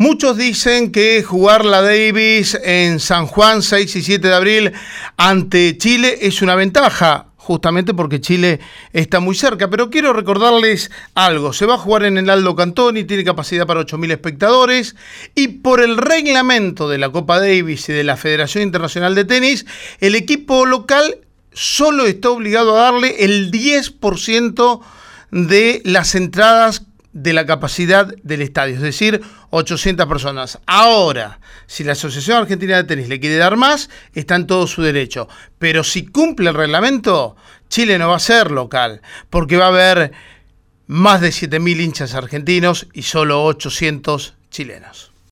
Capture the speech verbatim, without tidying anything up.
Muchos dicen que jugar la Davis en San Juan seis y siete de abril ante Chile es una ventaja, justamente porque Chile está muy cerca. Pero quiero recordarles algo. Se va a jugar en el Aldo Cantoni, tiene capacidad para ocho mil espectadores y por el reglamento de la Copa Davis y de la Federación Internacional de Tenis, el equipo local solo está obligado a darle el diez por ciento de las entradas de la capacidad del estadio, es decir, ochocientas personas. Ahora, si la Asociación Argentina de Tenis le quiere dar más, está en todo su derecho. Pero si cumple el reglamento, Chile no va a ser local, porque va a haber más de siete mil hinchas argentinos y solo ochocientos chilenos.